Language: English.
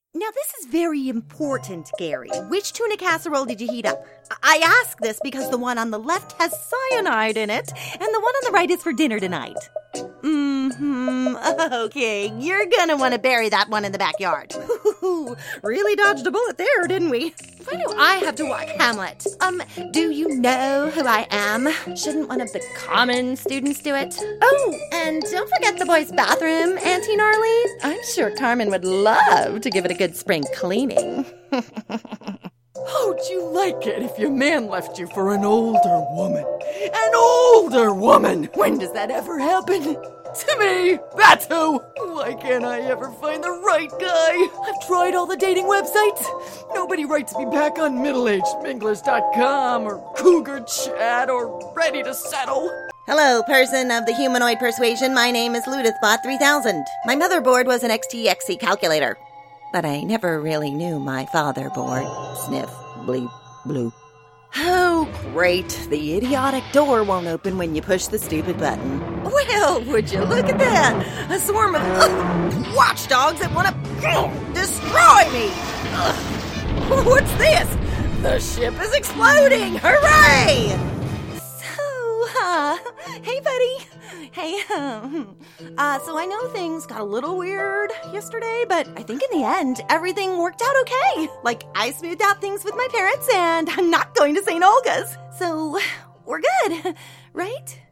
Now, this is very important, Gary. Which tuna casserole did you heat up? I ask this because the one on the left has cyanide in it, and the one on the right is for dinner tonight. Okay, you're gonna want to bury that one in the backyard. Really dodged a bullet there, didn't we? Why do I have to watch Hamlet? Do you know who I am? Shouldn't one of the common students do it? Oh, and don't forget the boys' bathroom, Auntie Gnarly. I'm sure Carmen would love to give it a good spring cleaning. How'd you like it if your man left you for an older woman? An older woman! When does that ever happen? To me! That's who! Why can't I ever find the right guy? I've tried all the dating websites. Nobody writes me back on middleagedminglers.com or Cougar Chat or Ready to Settle. Hello, person of the humanoid persuasion. My name is Ludithbot 3000. My motherboard was an XTXC calculator. But I never really knew my fatherboard. Sniff, bleep, bloop. Oh, great. The idiotic door won't open when you push the stupid button. Well, would you look at that? A swarm of watchdogs that want to destroy me. What's this? The ship is exploding. Hooray! Hey, buddy. Hey, so I know things got a little weird yesterday, but I think in the end, everything worked out okay. Like, I smoothed out things with my parents, and I'm not going to St. Olga's. So, we're good, right?